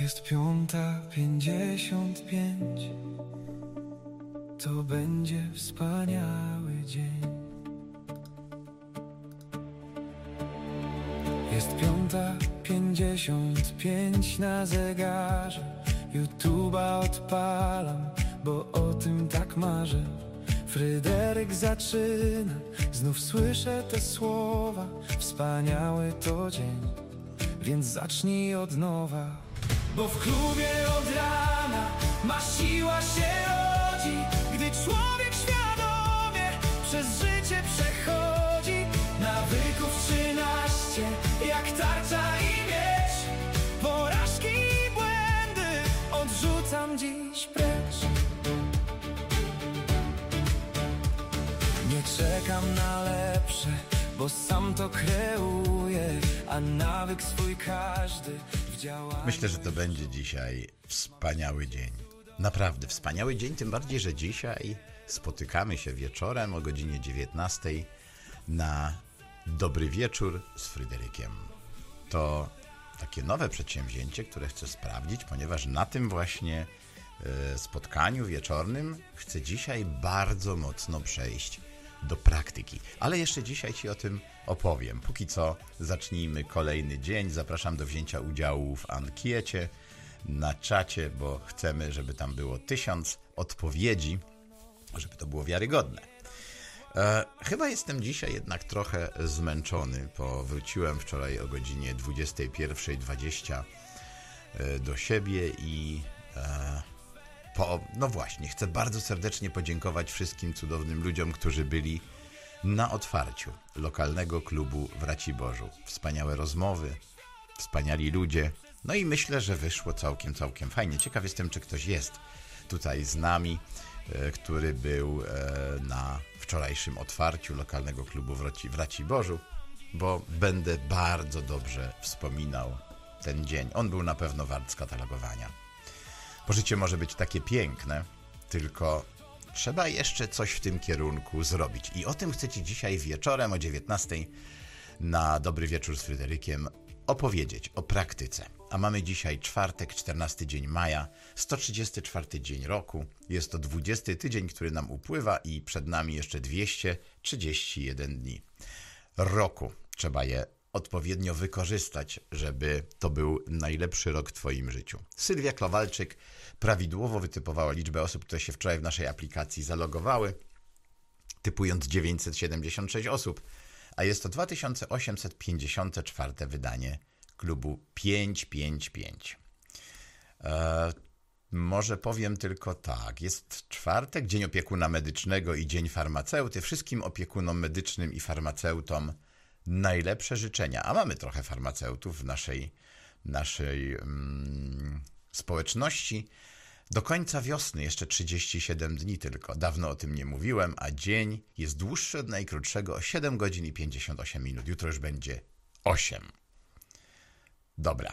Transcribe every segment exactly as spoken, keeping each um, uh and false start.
Jest piąta pięćdziesiąt pięć. To będzie wspaniały dzień. Jest piąta pięćdziesiąt pięć na zegarze. YouTube'a odpalam, bo o tym tak marzę. Fryderyk zaczyna, znów słyszę te słowa. Wspaniały to dzień, więc zacznij od nowa. Bo w klubie od rana ma siła się rodzi, gdy człowiek świadomie przez życie przechodzi. Nawyków trzynaście, jak tarcza i miecz. Porażki i błędy odrzucam dziś precz. Nie czekam na lepsze, bo sam to kreuję, a nawyk swój każdy w działaniu. Myślę, że to będzie dzisiaj wspaniały dzień. Naprawdę wspaniały dzień, tym bardziej, że dzisiaj spotykamy się wieczorem o godzinie dziewiętnastej na Dobry Wieczór z Fryderykiem. To takie nowe przedsięwzięcie, które chcę sprawdzić, ponieważ na tym właśnie y, spotkaniu wieczornym chcę dzisiaj bardzo mocno przejść do praktyki. Ale jeszcze dzisiaj Ci o tym opowiem. Póki co zacznijmy kolejny dzień. Zapraszam do wzięcia udziału w ankiecie na czacie, bo chcemy, żeby tam było tysiąc odpowiedzi, żeby to było wiarygodne. E, chyba jestem dzisiaj jednak trochę zmęczony, bo wróciłem wczoraj o godzinie dwudziestej pierwszej dwadzieścia do siebie i e, po, no właśnie, chcę bardzo serdecznie podziękować wszystkim cudownym ludziom, którzy byli na otwarciu lokalnego klubu w Raciborzu. Wspaniałe rozmowy, wspaniali ludzie, no i myślę, że wyszło całkiem, całkiem fajnie. Ciekaw jestem, czy ktoś jest tutaj z nami, który był na wczorajszym otwarciu lokalnego klubu w, Raci, w Raciborzu, bo będę bardzo dobrze wspominał ten dzień. On był na pewno wart skatalogowania. Bo życie może być takie piękne, tylko trzeba jeszcze coś w tym kierunku zrobić. I o tym chcę Ci dzisiaj wieczorem o dziewiętnastej na Dobry Wieczór z Fryderykiem opowiedzieć, o praktyce. A mamy dzisiaj czwartek, czternasty dzień maja, sto trzydziesty czwarty dzień roku. Jest to dwudziesty tydzień, który nam upływa i przed nami jeszcze dwieście trzydzieści jeden dni roku. Trzeba je odpowiednio wykorzystać, żeby to był najlepszy rok w Twoim życiu. Sylwia Klowalczyk prawidłowo wytypowała liczbę osób, które się wczoraj w naszej aplikacji zalogowały, typując dziewięćset siedemdziesiąt sześć osób, a jest to dwa tysiące osiemset pięćdziesiąte czwarte wydanie klubu pięćset pięćdziesiąt pięć. Eee, może powiem tylko tak, jest czwartek, Dzień Opiekuna Medycznego i Dzień Farmaceuty. Wszystkim opiekunom medycznym i farmaceutom najlepsze życzenia, a mamy trochę farmaceutów w naszej, naszej mm, społeczności. Do końca wiosny jeszcze trzydzieści siedem dni tylko. Dawno o tym nie mówiłem, a dzień jest dłuższy od najkrótszego o siedem godzin i pięćdziesiąt osiem minut. Jutro już będzie osiem. Dobra.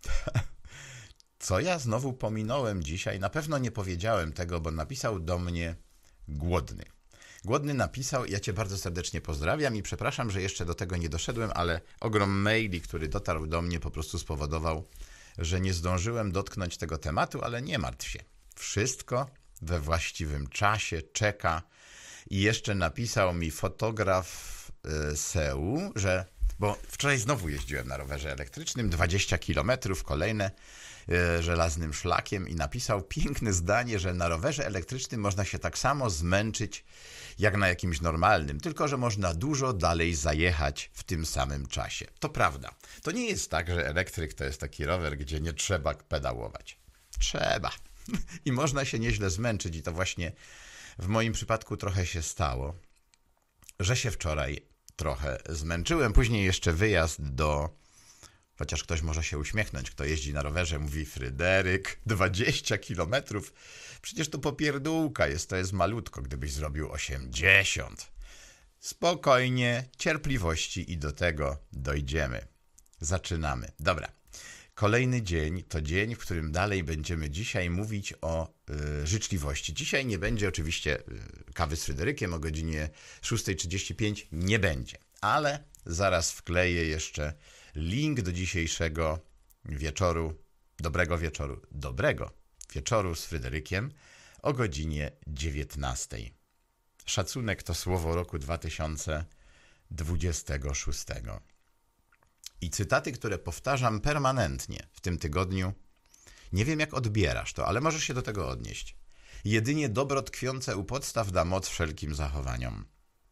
Co ja znowu pominąłem dzisiaj? Na pewno nie powiedziałem tego, bo napisał do mnie Głodny. Głodny napisał, ja Cię bardzo serdecznie pozdrawiam i przepraszam, że jeszcze do tego nie doszedłem, ale ogrom maili, który dotarł do mnie, po prostu spowodował, że nie zdążyłem dotknąć tego tematu, ale nie martw się. Wszystko we właściwym czasie czeka i jeszcze napisał mi fotograf y, Seu, że, bo wczoraj znowu jeździłem na rowerze elektrycznym, dwadzieścia kilometrów, kolejne y, żelaznym szlakiem i napisał piękne zdanie, że na rowerze elektrycznym można się tak samo zmęczyć jak na jakimś normalnym, tylko że można dużo dalej zajechać w tym samym czasie. To prawda. To nie jest tak, że elektryk to jest taki rower, gdzie nie trzeba pedałować. Trzeba. I można się nieźle zmęczyć i to właśnie w moim przypadku trochę się stało, że się wczoraj trochę zmęczyłem. Później jeszcze wyjazd do... Chociaż ktoś może się uśmiechnąć, kto jeździ na rowerze, mówi Fryderyk, dwadzieścia kilometrów. Przecież to popierdółka jest, to jest malutko, gdybyś zrobił osiemdziesiąt. Spokojnie, cierpliwości i do tego dojdziemy. Zaczynamy. Dobra. Kolejny dzień to dzień, w którym dalej będziemy dzisiaj mówić o y, życzliwości. Dzisiaj nie będzie oczywiście y, kawy z Fryderykiem o godzinie szósta trzydzieści pięć. Nie będzie, ale zaraz wkleję jeszcze link do dzisiejszego wieczoru dobrego wieczoru, dobrego wieczoru z Fryderykiem o godzinie dziewiętnastej. Szacunek to słowo roku dwa tysiące dwudziestego szóstego. I cytaty, które powtarzam permanentnie w tym tygodniu. Nie wiem, jak odbierasz to, ale możesz się do tego odnieść. Jedynie dobro tkwiące u podstaw da moc wszelkim zachowaniom.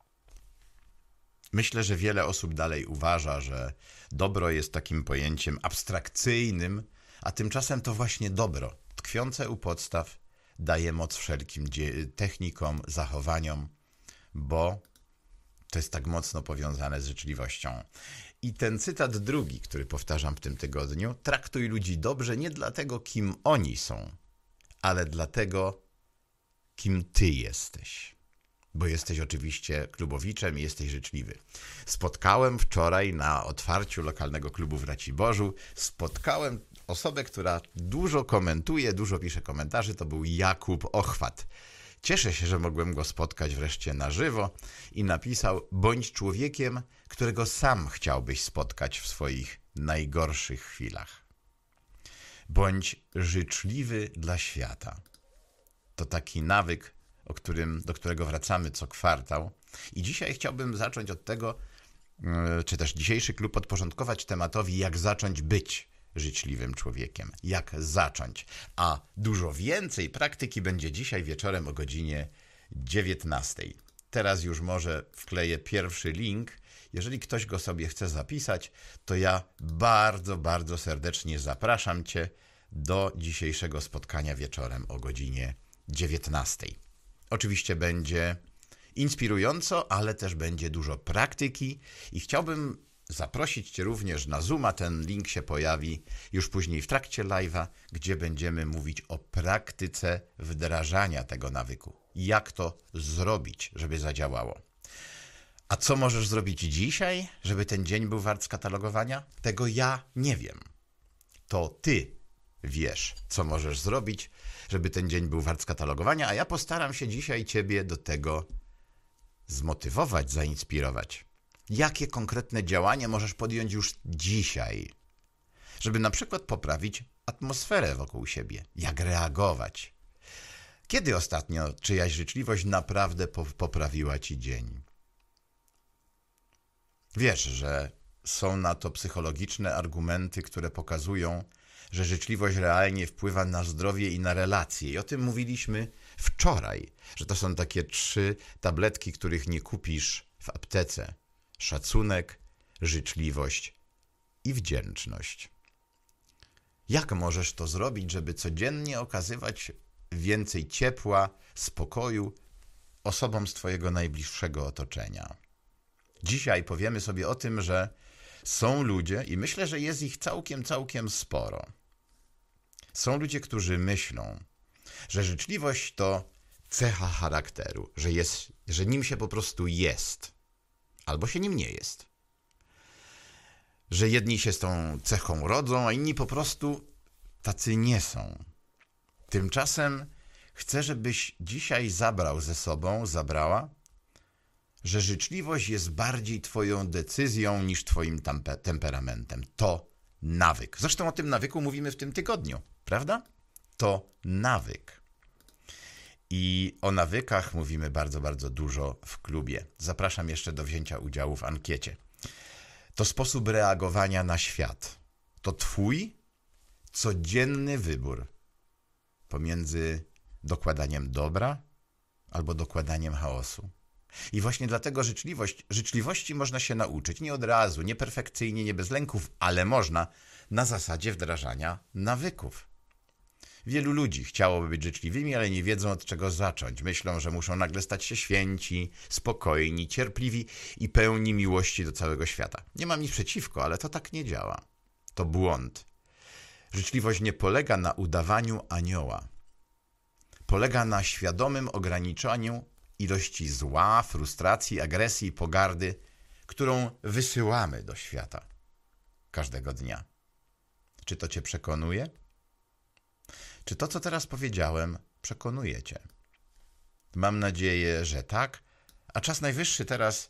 Myślę, że wiele osób dalej uważa, że dobro jest takim pojęciem abstrakcyjnym, a tymczasem to właśnie dobro tkwiące u podstaw daje moc wszelkim technikom, zachowaniom, bo to jest tak mocno powiązane z życzliwością. I ten cytat drugi, który powtarzam w tym tygodniu, traktuj ludzi dobrze nie dlatego, kim oni są, ale dlatego, kim ty jesteś. Bo jesteś oczywiście klubowiczem i jesteś życzliwy. Spotkałem wczoraj na otwarciu lokalnego klubu w Raciborzu, spotkałem osobę, która dużo komentuje, dużo pisze komentarzy, to był Jakub Ochwat. Cieszę się, że mogłem go spotkać wreszcie na żywo i napisał: bądź człowiekiem, którego sam chciałbyś spotkać w swoich najgorszych chwilach. Bądź życzliwy dla świata. To taki nawyk, o którym, do którego wracamy co kwartał. I dzisiaj chciałbym zacząć od tego, czy też dzisiejszy klub podporządkować tematowi, jak zacząć być życzliwym człowiekiem. Jak zacząć. A dużo więcej praktyki będzie dzisiaj wieczorem o godzinie dziewiętnastej. Teraz już może wkleję pierwszy link. Jeżeli ktoś go sobie chce zapisać, to ja bardzo, bardzo serdecznie zapraszam Cię do dzisiejszego spotkania wieczorem o godzinie dziewiętnastej. Oczywiście będzie inspirująco, ale też będzie dużo praktyki i chciałbym zaprosić Cię również na Zooma. Ten link się pojawi już później w trakcie live'a, gdzie będziemy mówić o praktyce wdrażania tego nawyku. Jak to zrobić, żeby zadziałało. A co możesz zrobić dzisiaj, żeby ten dzień był wart skatalogowania? Tego ja nie wiem. To Ty wiesz, co możesz zrobić, żeby ten dzień był wart skatalogowania, a ja postaram się dzisiaj Ciebie do tego zmotywować, zainspirować. Jakie konkretne działanie możesz podjąć już dzisiaj, żeby na przykład poprawić atmosferę wokół siebie? Jak reagować? Kiedy ostatnio czyjaś życzliwość naprawdę poprawiła Ci dzień? Wiesz, że są na to psychologiczne argumenty, które pokazują, że życzliwość realnie wpływa na zdrowie i na relacje. I o tym mówiliśmy wczoraj, że to są takie trzy tabletki, których nie kupisz w aptece. Szacunek, życzliwość i wdzięczność. Jak możesz to zrobić, żeby codziennie okazywać więcej ciepła, spokoju osobom z Twojego najbliższego otoczenia? Dzisiaj powiemy sobie o tym, że są ludzie, i myślę, że jest ich całkiem, całkiem sporo. Są ludzie, którzy myślą, że życzliwość to cecha charakteru, że, jest, że nim się po prostu jest, albo się nim nie jest. Że jedni się z tą cechą rodzą, a inni po prostu tacy nie są. Tymczasem chcę, żebyś dzisiaj zabrał ze sobą, zabrała, że życzliwość jest bardziej Twoją decyzją niż Twoim tempe- temperamentem. To nawyk. Zresztą o tym nawyku mówimy w tym tygodniu, prawda? To nawyk. I o nawykach mówimy bardzo, bardzo dużo w klubie. Zapraszam jeszcze do wzięcia udziału w ankiecie. To sposób reagowania na świat. To Twój codzienny wybór pomiędzy dokładaniem dobra albo dokładaniem chaosu. I właśnie dlatego życzliwość, życzliwości można się nauczyć nie od razu, nie perfekcyjnie, nie bez lęków, ale można na zasadzie wdrażania nawyków. Wielu ludzi chciałoby być życzliwymi, ale nie wiedzą, od czego zacząć. Myślą, że muszą nagle stać się święci, spokojni, cierpliwi i pełni miłości do całego świata. Nie mam nic przeciwko, ale to tak nie działa. To błąd. Życzliwość nie polega na udawaniu anioła. Polega na świadomym ograniczaniu ilości zła, frustracji, agresji i pogardy, którą wysyłamy do świata każdego dnia. Czy to Cię przekonuje? Czy to, co teraz powiedziałem, przekonuje Cię? Mam nadzieję, że tak, a czas najwyższy teraz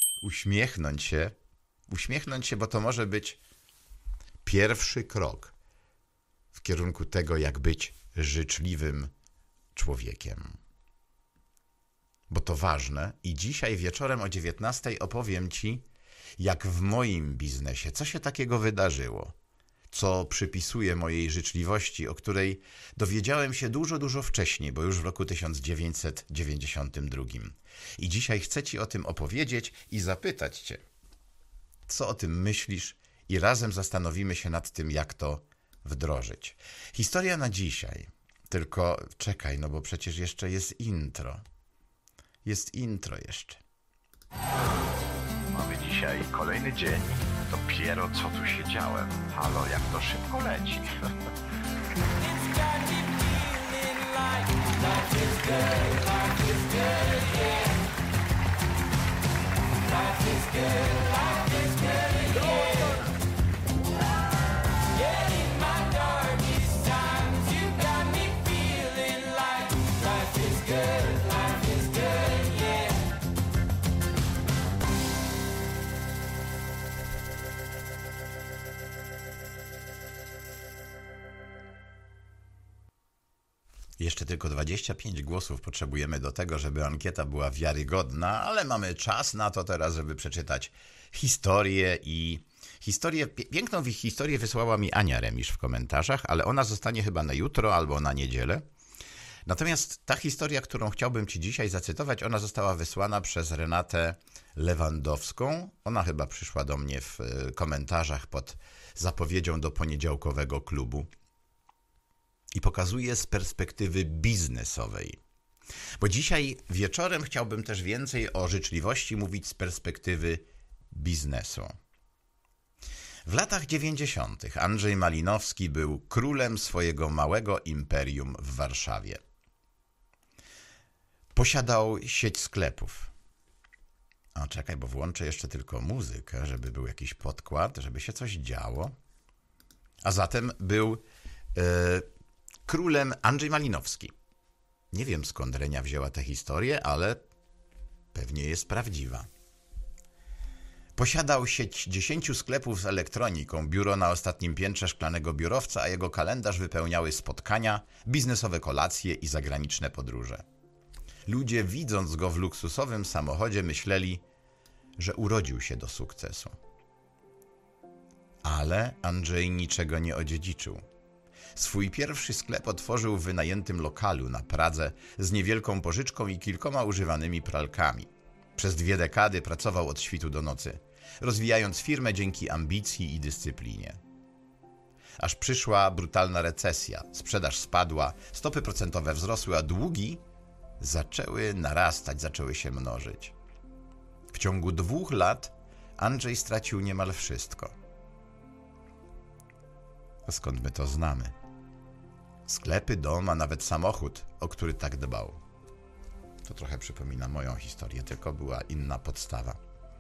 uśmiechnąć się, uśmiechnąć się, bo to może być pierwszy krok kierunku tego, jak być życzliwym człowiekiem. Bo to ważne i dzisiaj wieczorem o dziewiętnastej opowiem Ci, jak w moim biznesie, co się takiego wydarzyło, co przypisuje mojej życzliwości, o której dowiedziałem się dużo, dużo wcześniej, bo już w roku tysiąc dziewięćset dziewięćdziesiątym drugim. I dzisiaj chcę Ci o tym opowiedzieć i zapytać Cię, co o tym myślisz i razem zastanowimy się nad tym, jak to wdrożyć. Historia na dzisiaj, tylko czekaj, no bo przecież jeszcze jest intro. Jest intro jeszcze. Mamy dzisiaj kolejny dzień. Dopiero co tu siedziałem. Halo, jak to szybko leci. Jeszcze tylko dwadzieścia pięć głosów potrzebujemy do tego, żeby ankieta była wiarygodna, ale mamy czas na to teraz, żeby przeczytać historię i historię, piękną historię wysłała mi Ania Remisz w komentarzach, ale ona zostanie chyba na jutro albo na niedzielę. Natomiast ta historia, którą chciałbym Ci dzisiaj zacytować, ona została wysłana przez Renatę Lewandowską. Ona chyba przyszła do mnie w komentarzach pod zapowiedzią do poniedziałkowego klubu. I pokazuje z perspektywy biznesowej. Bo dzisiaj wieczorem chciałbym też więcej o życzliwości mówić z perspektywy biznesu. W latach dziewięćdziesiątych Andrzej Malinowski był królem swojego małego imperium w Warszawie. Posiadał sieć sklepów. O, czekaj, bo włączę jeszcze tylko muzykę, żeby był jakiś podkład, żeby się coś działo. A zatem był... Yy, Królem Andrzej Malinowski. Nie wiem, skąd Renia wzięła tę historię, ale pewnie jest prawdziwa. Posiadał sieć dziesięciu sklepów z elektroniką, biuro na ostatnim piętrze szklanego biurowca, a jego kalendarz wypełniały spotkania, biznesowe kolacje i zagraniczne podróże. Ludzie, widząc go w luksusowym samochodzie, myśleli, że urodził się do sukcesu. Ale Andrzej niczego nie odziedziczył. Swój pierwszy sklep otworzył w wynajętym lokalu na Pradze z niewielką pożyczką i kilkoma używanymi pralkami. Przez dwie dekady pracował od świtu do nocy, rozwijając firmę dzięki ambicji i dyscyplinie. Aż przyszła brutalna recesja, sprzedaż spadła, stopy procentowe wzrosły, a długi zaczęły narastać, zaczęły się mnożyć. W ciągu dwóch lat Andrzej stracił niemal wszystko. A skąd my to znamy? Sklepy, dom, a nawet samochód, o który tak dbał. To trochę przypomina moją historię, tylko była inna podstawa.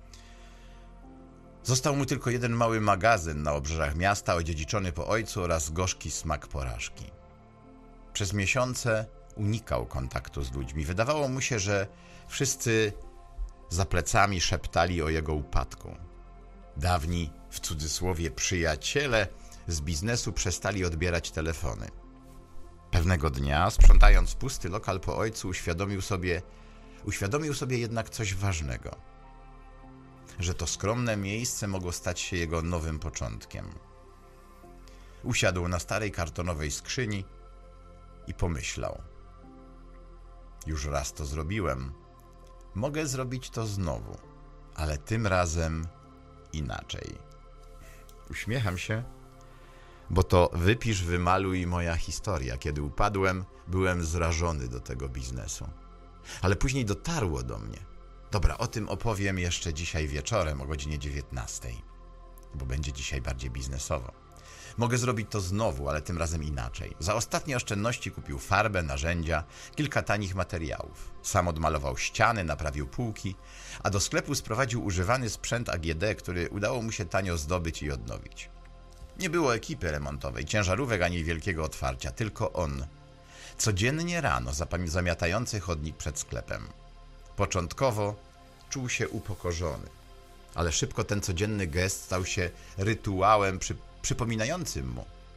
Został mu tylko jeden mały magazyn na obrzeżach miasta, odziedziczony po ojcu oraz gorzki smak porażki. Przez miesiące unikał kontaktu z ludźmi. Wydawało mu się, że wszyscy za plecami szeptali o jego upadku. Dawni, w cudzysłowie, przyjaciele z biznesu przestali odbierać telefony. Pewnego dnia, sprzątając pusty lokal po ojcu, uświadomił sobie, uświadomił sobie jednak coś ważnego. Że to skromne miejsce mogło stać się jego nowym początkiem. Usiadł na starej kartonowej skrzyni i pomyślał. Już raz to zrobiłem. Mogę zrobić to znowu, ale tym razem inaczej. Uśmiecham się, bo to wypisz, wymaluj moja historia. Kiedy upadłem, byłem zrażony do tego biznesu. Ale później dotarło do mnie. Dobra, o tym opowiem jeszcze dzisiaj wieczorem o godzinie dziewiętnastej, bo będzie dzisiaj bardziej biznesowo. Mogę zrobić to znowu, ale tym razem inaczej. Za ostatnie oszczędności kupił farbę, narzędzia, kilka tanich materiałów. Sam odmalował ściany, naprawił półki, a do sklepu sprowadził używany sprzęt A G D, który udało mu się tanio zdobyć i odnowić. Nie było ekipy remontowej, ciężarówek ani wielkiego otwarcia, tylko on. Codziennie rano zamiatający chodnik przed sklepem. Początkowo czuł się upokorzony, ale szybko ten codzienny gest stał się rytuałem przy, przypominającym mu,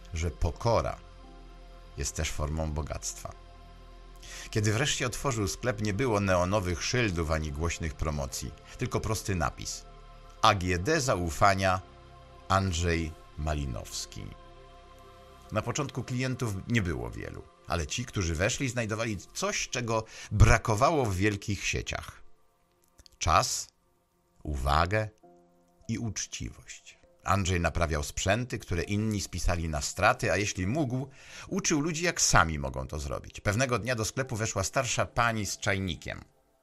że pokora jest też formą bogactwa. Kiedy wreszcie otworzył sklep, nie było neonowych szyldów ani głośnych promocji, tylko prosty napis: A G D zaufania Andrzej Malinowski. Na początku klientów nie było wielu, ale ci, którzy weszli, znajdowali coś, czego brakowało w wielkich sieciach: czas, uwagę i uczciwość. Andrzej naprawiał sprzęty, które inni spisali na straty, a jeśli mógł, uczył ludzi, jak sami mogą to zrobić. Pewnego dnia do sklepu weszła starsza pani z czajnikiem.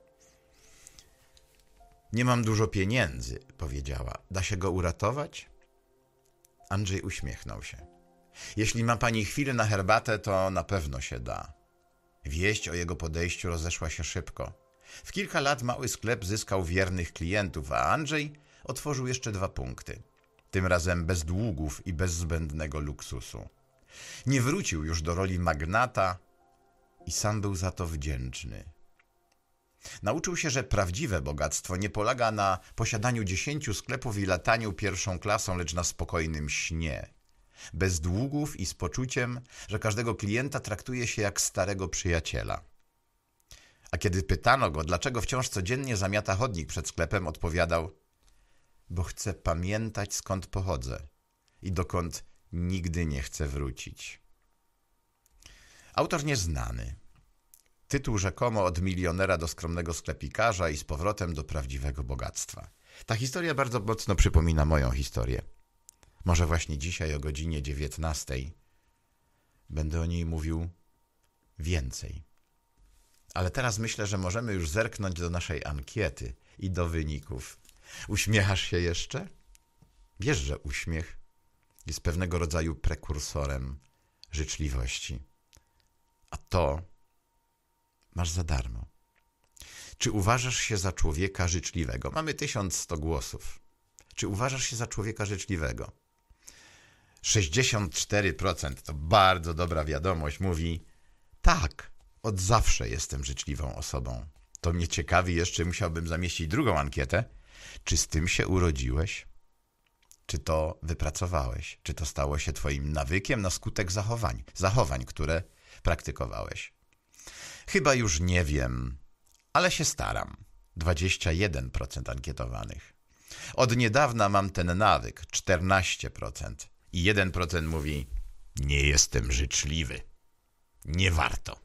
Nie mam dużo pieniędzy, powiedziała. Da się go uratować? Andrzej uśmiechnął się. Jeśli ma pani chwilę na herbatę, to na pewno się da. Wieść o jego podejściu rozeszła się szybko. W kilka lat mały sklep zyskał wiernych klientów, a Andrzej otworzył jeszcze dwa punkty. Tym razem bez długów i bez zbędnego luksusu. Nie wrócił już do roli magnata i sam był za to wdzięczny. Nauczył się, że prawdziwe bogactwo nie polega na posiadaniu dziesięciu sklepów i lataniu pierwszą klasą, lecz na spokojnym śnie. Bez długów i z poczuciem, że każdego klienta traktuje się jak starego przyjaciela. A kiedy pytano go, dlaczego wciąż codziennie zamiata chodnik przed sklepem, odpowiadał: bo chcę pamiętać, skąd pochodzę i dokąd nigdy nie chcę wrócić. Autor nieznany. Tytuł rzekomo od milionera do skromnego sklepikarza i z powrotem do prawdziwego bogactwa. Ta historia bardzo mocno przypomina moją historię. Może właśnie dzisiaj o godzinie dziewiętnastej będę o niej mówił więcej. Ale teraz myślę, że możemy już zerknąć do naszej ankiety i do wyników. Uśmiechasz się jeszcze? Wiesz, że uśmiech jest pewnego rodzaju prekursorem życzliwości. A to masz za darmo. Czy uważasz się za człowieka życzliwego? Mamy tysiąc sto głosów. Czy uważasz się za człowieka życzliwego? sześćdziesiąt cztery procent, to bardzo dobra wiadomość, mówi: tak, od zawsze jestem życzliwą osobą. To mnie ciekawi, jeszcze musiałbym zamieścić drugą ankietę. Czy z tym się urodziłeś? Czy to wypracowałeś? Czy to stało się twoim nawykiem na skutek zachowań, zachowań, które praktykowałeś? Chyba już nie wiem, ale się staram. dwadzieścia jeden procent ankietowanych. Od niedawna mam ten nawyk, czternaście procent. I jeden procent mówi: nie jestem życzliwy. Nie warto.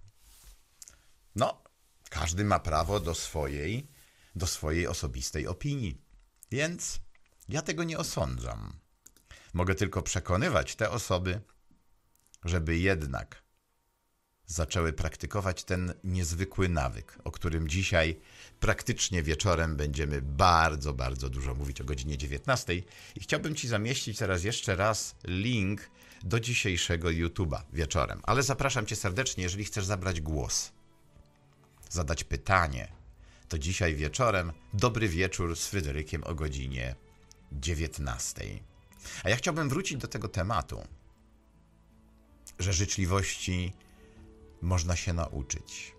No, każdy ma prawo do swojej, do swojej osobistej opinii. Więc ja tego nie osądzam. Mogę tylko przekonywać te osoby, żeby jednak zaczęły praktykować ten niezwykły nawyk, o którym dzisiaj praktycznie wieczorem będziemy bardzo, bardzo dużo mówić o godzinie dziewiętnastej. I chciałbym ci zamieścić teraz jeszcze raz link do dzisiejszego YouTube'a wieczorem. Ale zapraszam cię serdecznie, jeżeli chcesz zabrać głos, zadać pytanie, to dzisiaj wieczorem Dobry Wieczór z Fryderykiem o godzinie dziewiętnastej. A ja chciałbym wrócić do tego tematu, że życzliwości można się nauczyć.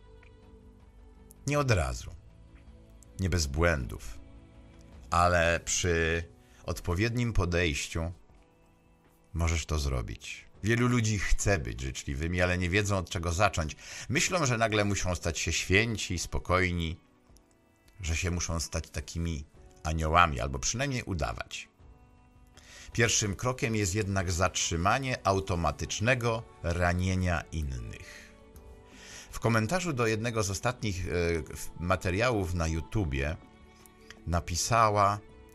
Nie od razu, nie bez błędów, ale przy odpowiednim podejściu możesz to zrobić. Wielu ludzi chce być życzliwymi, ale nie wiedzą, od czego zacząć. Myślą, że nagle muszą stać się święci, spokojni, że się muszą stać takimi aniołami, albo przynajmniej udawać. Pierwszym krokiem jest jednak zatrzymanie automatycznego ranienia innych. W komentarzu do jednego z ostatnich e, materiałów na YouTubie napisała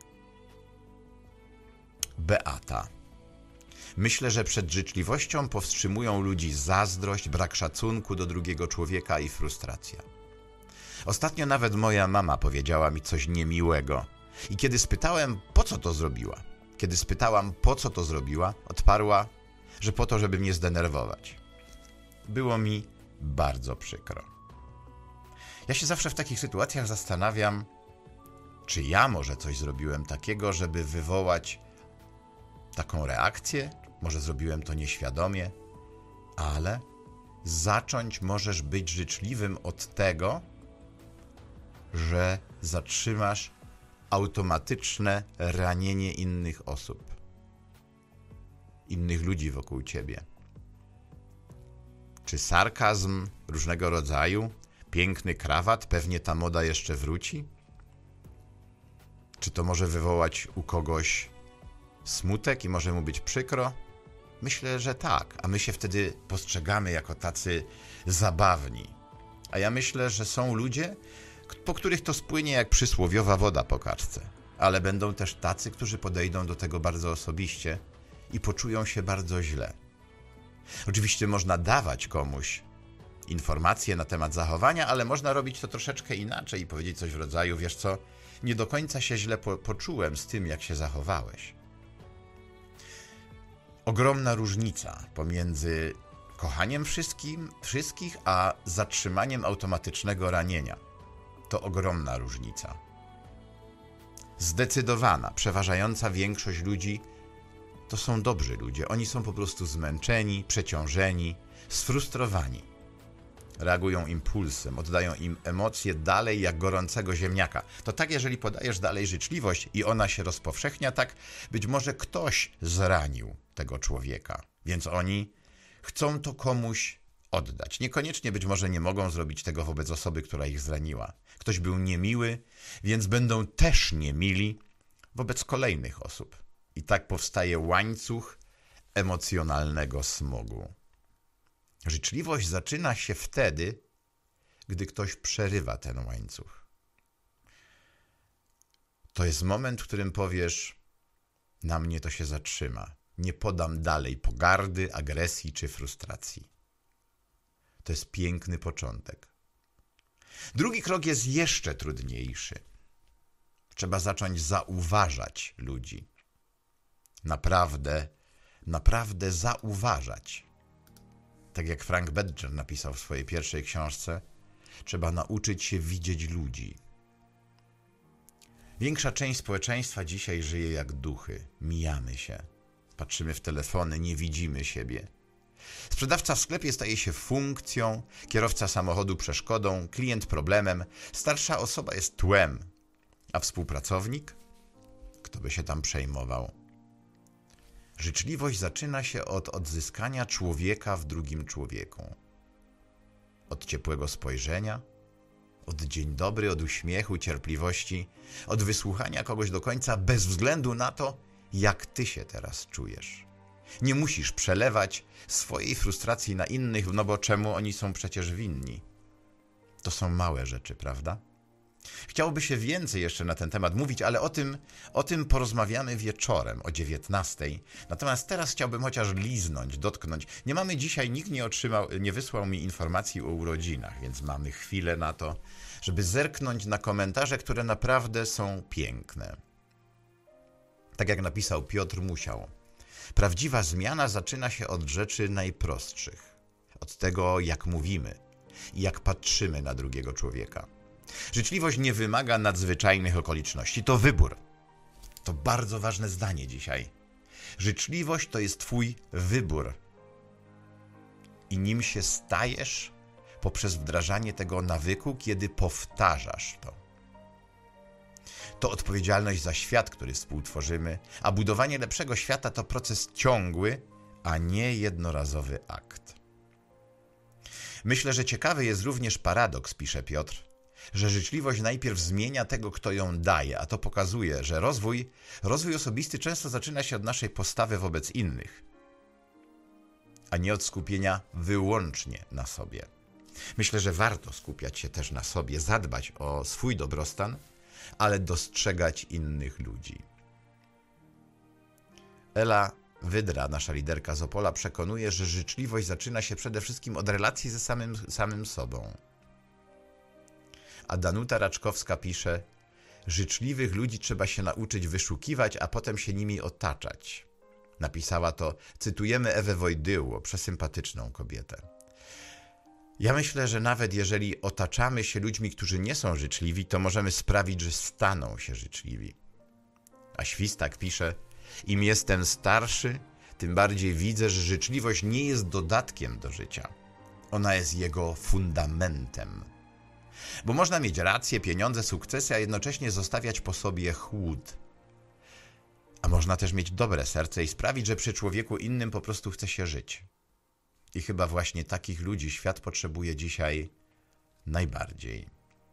Beata: myślę, że przed życzliwością powstrzymują ludzi zazdrość, brak szacunku do drugiego człowieka i frustracja. Ostatnio nawet moja mama powiedziała mi coś niemiłego i kiedy spytałem, po co to zrobiła, kiedy spytałam, po co to zrobiła, odparła, że po to, żeby mnie zdenerwować. Było mi bardzo przykro. Ja się zawsze w takich sytuacjach zastanawiam, czy ja może coś zrobiłem takiego, żeby wywołać taką reakcję, może zrobiłem to nieświadomie, ale zacząć możesz być życzliwym od tego, że zatrzymasz automatyczne ranienie innych osób. innych ludzi wokół ciebie? Czy sarkazm różnego rodzaju, piękny krawat, pewnie ta moda jeszcze wróci? Czy to może wywołać u kogoś smutek i może mu być przykro? Myślę, że tak, a my się wtedy postrzegamy jako tacy zabawni. A ja myślę, że są ludzie, po których to spłynie jak przysłowiowa woda po kaczce. Ale będą też tacy, którzy podejdą do tego bardzo osobiście i poczują się bardzo źle. Oczywiście można dawać komuś informacje na temat zachowania, ale można robić to troszeczkę inaczej i powiedzieć coś w rodzaju: wiesz co, nie do końca się źle po- poczułem z tym, jak się zachowałeś. Ogromna różnica pomiędzy kochaniem wszystkim, wszystkich, a zatrzymaniem automatycznego ranienia. To ogromna różnica. Zdecydowana, przeważająca większość ludzi to są dobrzy ludzie. Oni są po prostu zmęczeni, przeciążeni, sfrustrowani. Reagują impulsem, oddają im emocje dalej jak gorącego ziemniaka. To tak, jeżeli podajesz dalej życzliwość i ona się rozpowszechnia, tak być może ktoś zranił tego człowieka. Więc oni chcą to komuś oddać. Niekoniecznie być może nie mogą zrobić tego wobec osoby, która ich zraniła. Ktoś był niemiły, więc będą też niemili wobec kolejnych osób. I tak powstaje łańcuch emocjonalnego smogu. Życzliwość zaczyna się wtedy, gdy ktoś przerywa ten łańcuch. To jest moment, w którym powiesz: na mnie to się zatrzyma. Nie podam dalej pogardy, agresji czy frustracji. To jest piękny początek. Drugi krok jest jeszcze trudniejszy. Trzeba zacząć zauważać ludzi. Naprawdę, naprawdę zauważać. Tak jak Frank Badger napisał w swojej pierwszej książce, trzeba nauczyć się widzieć ludzi. Większa część społeczeństwa dzisiaj żyje jak duchy. Mijamy się. Patrzymy w telefony, nie widzimy siebie. Sprzedawca w sklepie staje się funkcją, kierowca samochodu przeszkodą, klient problemem, starsza osoba jest tłem, a współpracownik? Kto by się tam przejmował? Życzliwość zaczyna się od odzyskania człowieka w drugim człowieku. Od ciepłego spojrzenia, od dzień dobry, od uśmiechu, cierpliwości, od wysłuchania kogoś do końca bez względu na to, jak ty się teraz czujesz. Nie musisz przelewać swojej frustracji na innych, no bo czemu oni są przecież winni? To są małe rzeczy, prawda? Chciałoby się więcej jeszcze na ten temat mówić, ale o tym, o tym porozmawiamy wieczorem o dziewiętnastej. Natomiast teraz chciałbym chociaż liznąć, dotknąć. Nie mamy dzisiaj, nikt nie otrzymał, nie wysłał mi informacji o urodzinach, więc mamy chwilę na to, żeby zerknąć na komentarze, które naprawdę są piękne. Tak jak napisał Piotr Musiał. Prawdziwa zmiana zaczyna się od rzeczy najprostszych. Od tego, jak mówimy i jak patrzymy na drugiego człowieka. Życzliwość nie wymaga nadzwyczajnych okoliczności. To wybór. To bardzo ważne zdanie dzisiaj. Życzliwość to jest twój wybór. I nim się stajesz poprzez wdrażanie tego nawyku, kiedy powtarzasz to. To odpowiedzialność za świat, który współtworzymy, a budowanie lepszego świata to proces ciągły, a nie jednorazowy akt. Myślę, że ciekawy jest również paradoks, pisze Piotr, że życzliwość najpierw zmienia tego, kto ją daje, a to pokazuje, że rozwój, rozwój osobisty często zaczyna się od naszej postawy wobec innych, a nie od skupienia wyłącznie na sobie. Myślę, że warto skupiać się też na sobie, zadbać o swój dobrostan, ale dostrzegać innych ludzi. Ela Wydra, nasza liderka z Opola, przekonuje, że życzliwość zaczyna się przede wszystkim od relacji ze samym, samym sobą. A Danuta Raczkowska pisze: życzliwych ludzi trzeba się nauczyć wyszukiwać, a potem się nimi otaczać. Napisała to, cytujemy Ewę Wojdyłło, przesympatyczną kobietę. Ja myślę, że nawet jeżeli otaczamy się ludźmi, którzy nie są życzliwi, to możemy sprawić, że staną się życzliwi. A Świstak pisze: im jestem starszy, tym bardziej widzę, że życzliwość nie jest dodatkiem do życia. Ona jest jego fundamentem. Bo można mieć rację, pieniądze, sukcesy, a jednocześnie zostawiać po sobie chłód. A można też mieć dobre serce i sprawić, że przy człowieku innym po prostu chce się żyć. I chyba właśnie takich ludzi świat potrzebuje dzisiaj najbardziej.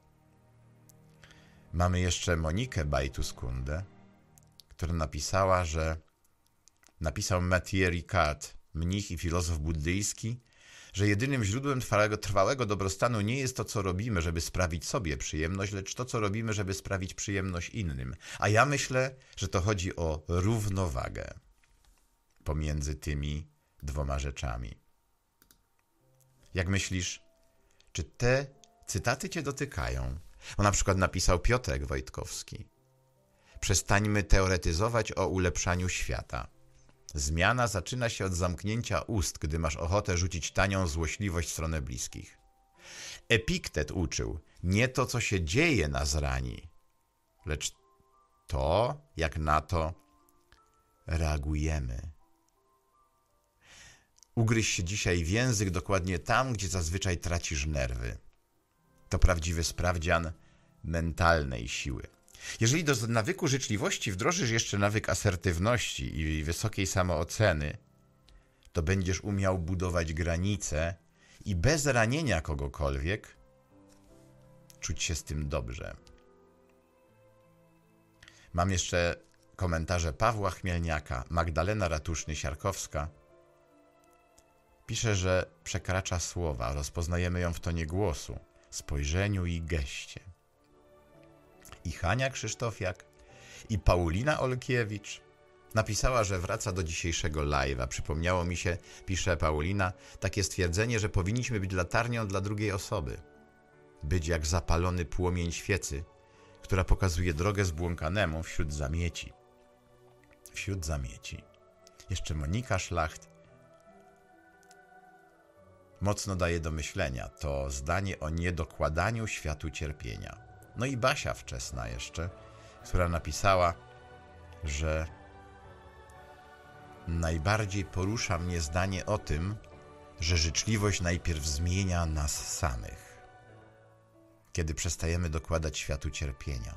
Mamy jeszcze Monikę Bajtuskundę, która napisała, że napisał Mathieu Ricard, mnich i filozof buddyjski, że jedynym źródłem trwałego, trwałego dobrostanu nie jest to, co robimy, żeby sprawić sobie przyjemność, lecz to, co robimy, żeby sprawić przyjemność innym. A ja myślę, że to chodzi o równowagę pomiędzy tymi dwoma rzeczami. Jak myślisz, czy te cytaty cię dotykają? On na przykład napisał Piotrek Wojtkowski. Przestańmy teoretyzować o ulepszaniu świata. Zmiana zaczyna się od zamknięcia ust, gdy masz ochotę rzucić tanią złośliwość w stronę bliskich. Epiktet uczył, nie to, co się dzieje, nas rani, lecz to, jak na to reagujemy. Ugryź się dzisiaj w język dokładnie tam, gdzie zazwyczaj tracisz nerwy. To prawdziwy sprawdzian mentalnej siły. Jeżeli do nawyku życzliwości wdrożysz jeszcze nawyk asertywności i wysokiej samooceny, to będziesz umiał budować granice i bez ranienia kogokolwiek czuć się z tym dobrze. Mam jeszcze komentarze Pawła Chmielniaka, Magdalena Ratuszny-Siarkowska. Pisze, że przekracza słowa, rozpoznajemy ją w tonie głosu, spojrzeniu i geście. I Hania Krzysztofiak, i Paulina Olkiewicz napisała, że wraca do dzisiejszego live'a. Przypomniało mi się, pisze Paulina, takie stwierdzenie, że powinniśmy być latarnią dla drugiej osoby. Być jak zapalony płomień świecy, która pokazuje drogę zbłąkanemu wśród zamieci. Wśród zamieci. Jeszcze Monika Szlacht mocno daje do myślenia. To zdanie o niedokładaniu światu cierpienia. No i Basia Wczesna jeszcze, która napisała, że najbardziej porusza mnie zdanie o tym, że życzliwość najpierw zmienia nas samych, kiedy przestajemy dokładać światu cierpienia.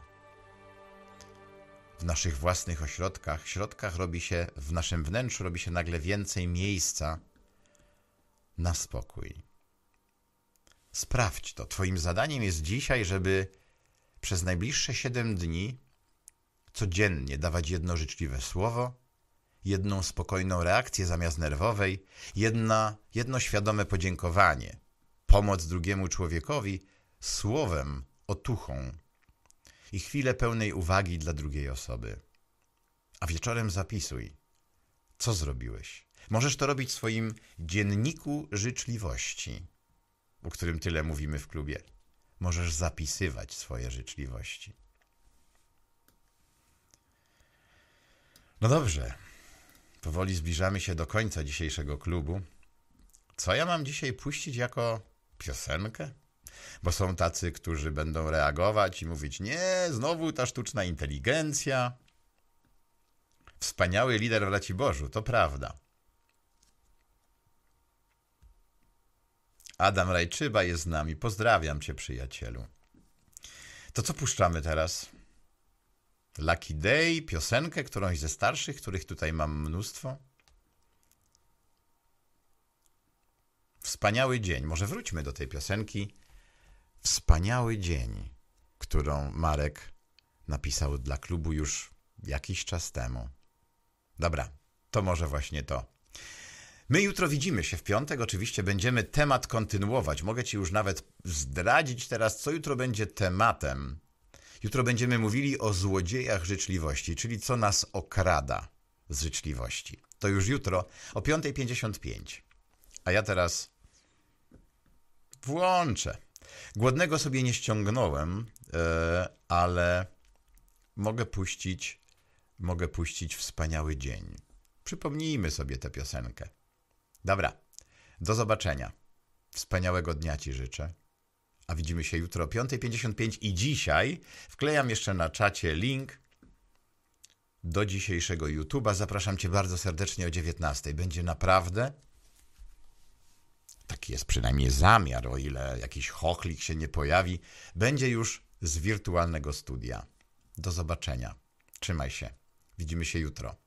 W naszych własnych ośrodkach, środkach robi się, w naszym wnętrzu robi się nagle więcej miejsca na spokój. Sprawdź to. Twoim zadaniem jest dzisiaj, żeby przez najbliższe siedem dni codziennie dawać jedno życzliwe słowo, jedną spokojną reakcję zamiast nerwowej, jedna, jedno świadome podziękowanie, pomoc drugiemu człowiekowi słowem, otuchą i chwilę pełnej uwagi dla drugiej osoby. A wieczorem zapisuj, co zrobiłeś. Możesz to robić w swoim dzienniku życzliwości, o którym tyle mówimy w klubie. Możesz zapisywać swoje życzliwości. No dobrze, powoli zbliżamy się do końca dzisiejszego klubu. Co ja mam dzisiaj puścić jako piosenkę? Bo są tacy, którzy będą reagować i mówić, nie, znowu ta sztuczna inteligencja. Wspaniały lider w Raciborzu, to prawda. Adam Rajczyba jest z nami. Pozdrawiam cię, przyjacielu. To co puszczamy teraz? Lucky Day, piosenkę, którąś ze starszych, których tutaj mam mnóstwo. Wspaniały dzień. Może wróćmy do tej piosenki. Wspaniały dzień, którą Marek napisał dla klubu już jakiś czas temu. Dobra, to może właśnie to. My jutro widzimy się w piątek, oczywiście będziemy temat kontynuować. Mogę ci już nawet zdradzić teraz, co jutro będzie tematem. Jutro będziemy mówili o złodziejach życzliwości, czyli co nas okrada z życzliwości. To już jutro o piąta pięćdziesiąt pięć. A ja teraz włączę. Głodnego sobie nie ściągnąłem, yy, ale mogę puścić, mogę puścić Wspaniały dzień. Przypomnijmy sobie tę piosenkę. Dobra, do zobaczenia. Wspaniałego dnia ci życzę. A widzimy się jutro o piąta pięćdziesiąt pięć i dzisiaj wklejam jeszcze na czacie link do dzisiejszego YouTube'a. Zapraszam cię bardzo serdecznie o dziewiętnastej. Będzie naprawdę, taki jest przynajmniej zamiar, o ile jakiś chochlik się nie pojawi, będzie już z wirtualnego studia. Do zobaczenia. Trzymaj się. Widzimy się jutro.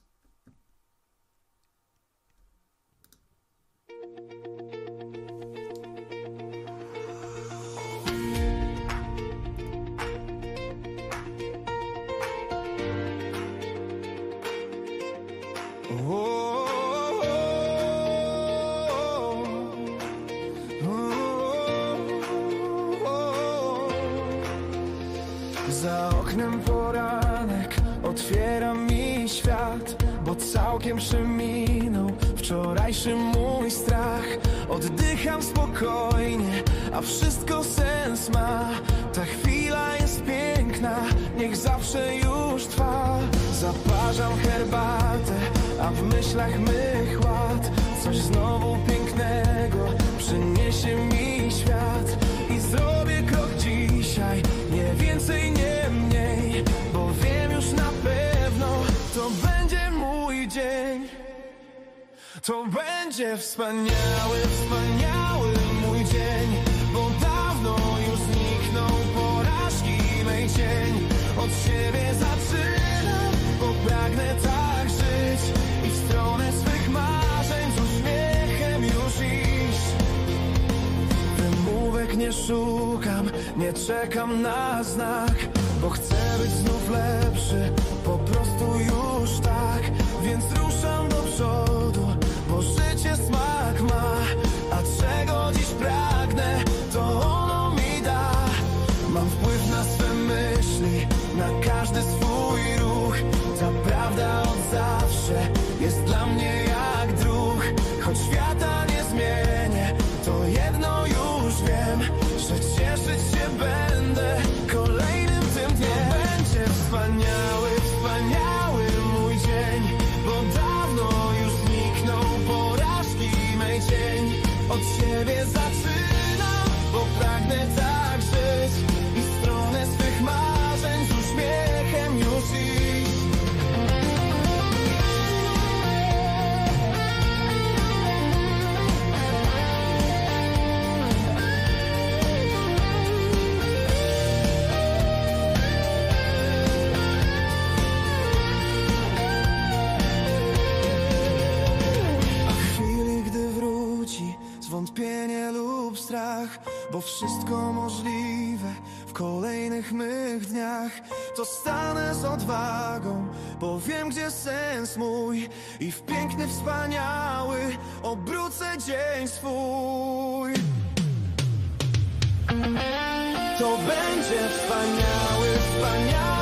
Za oknem poranek otwiera mi świat, bo całkiem przeminął wczorajszy mój strach. Oddycham spokojnie, a wszystko sens ma. Ta chwila jest piękna, niech zawsze już trwa. Zaparzam herbatę, a w myślach mych ład. Coś znowu pięknego przyniesie mi świat. I zrobię krok dzisiaj, nie więcej, nie mniej, bo wiem już na pewno, to będzie mój dzień. To będzie wspaniały, wspaniały mój dzień, bo dawno już zniknął porażki mej cień. Od siebie zaczynam, bo pragnę tak żyć i w stronę swych marzeń z uśmiechem już iść. Wymówek nie szukam, nie czekam na znak, bo chcę być znów lepszy, po prostu już tak. Więc ruszam do przodu, bo życie smak ma. A czego dziś pragnę, to ono mi da. Mam wpływ na swe myśli, na każdy swój ruch. Ta prawda od zawsze jest dla mnie jak druh. Choć świata nie zmienię, to jedno już wiem, że cieszyć się będę kolejnym tym dniem. Będzie wspaniały, wspaniały mój dzień, bo dawno już zniknął porażki mej cień. Od siebie zaczynam, bo pragnę tak żyć i w stronę swych marzeń z uśmiechem już iść. Zwątpienie lub strach, bo wszystko możliwe w kolejnych mych dniach. To stanę z odwagą, bo wiem gdzie sens mój i w piękny, wspaniały obrócę dzień swój. To będzie wspaniały, wspaniały